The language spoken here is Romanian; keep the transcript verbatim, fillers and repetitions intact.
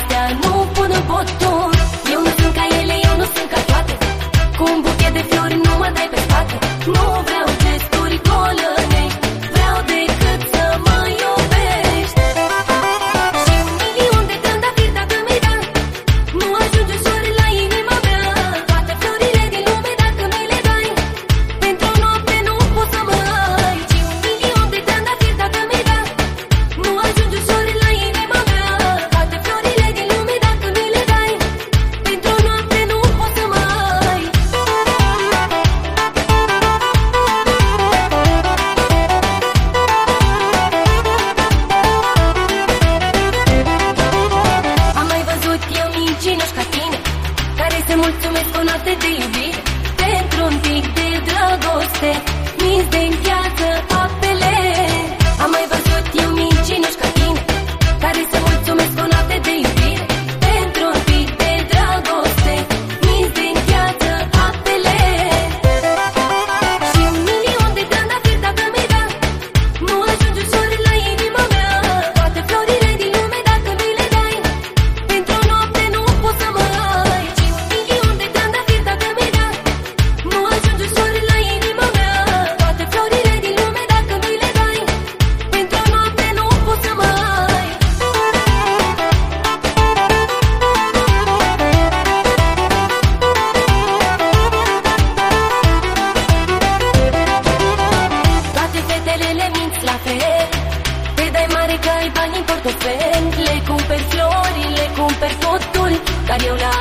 dragostea nu pun în poturi. Eu nu sunt ca ele, eu nu sunt ca toate. Cu un buchet de flori nu mă dai pe spate. Nu vreau gesturi colănești, vreau decât să mă iubești. Și un milion de trandafiri dacă mi-ai da, nu ajunge ușor la inima mea. Toate florile din lume dacă mi le dai, pentru o noapte nu pot să mă ai. Și un milion de trandafiri dacă mi-ai da, nu ajunge ușor la inima mea. Toate florile din lume dacă mi le dai, pentru o noapte nu pot să mă ai. Am mai văzut eu mincinoși ca tine, care se mulțumesc cu o noapte de iubire, pentru un pic de dragoste, minți de-n viață apele. Am mai văzut eu mincinoși ca tine, care se mulțumesc cu o noapte de iubire, pentru un pic de dragoste, minți de-n viață apele. Și un milion de trandafiri dacă mi-ai da, nu ajunge ușor la inima mea. Toate florile din lume dacă mi le dai, pentru o noapte nu pot să mă ai. Și un milion de trandafiri dacă mi-ai da, nu ajunge ușor la inima mea. Toate florile din lume dacă mi le dai, pentru o noapte nu pot să mă ai. Toate fetele le minți la fel, te dai mare că ai bani în portofel. Le cumperi flori, le cumperi totul, dar eu la